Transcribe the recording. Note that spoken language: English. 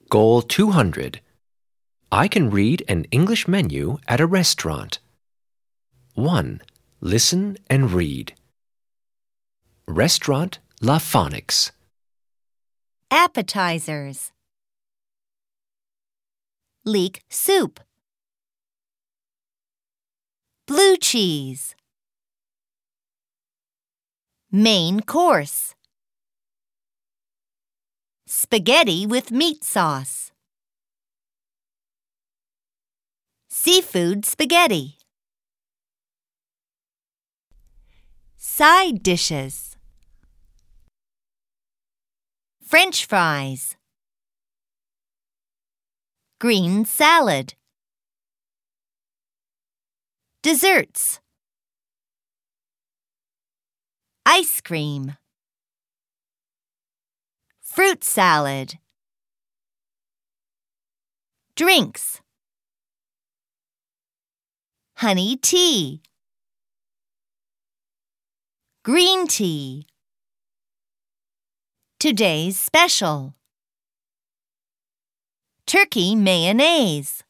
Goal 200. I can read an English menu at a restaurant. 1. Listen and read. Restaurant La Phonics. Appetizers. Leek soup. Blue cheese. Main course. Spaghetti with meat sauce. Seafood spaghetti. Side dishes. French fries. Green salad. Desserts. Ice cream. Fruit salad. Drinks. Honey tea. Green tea. Today's special. Turkey mayonnaise.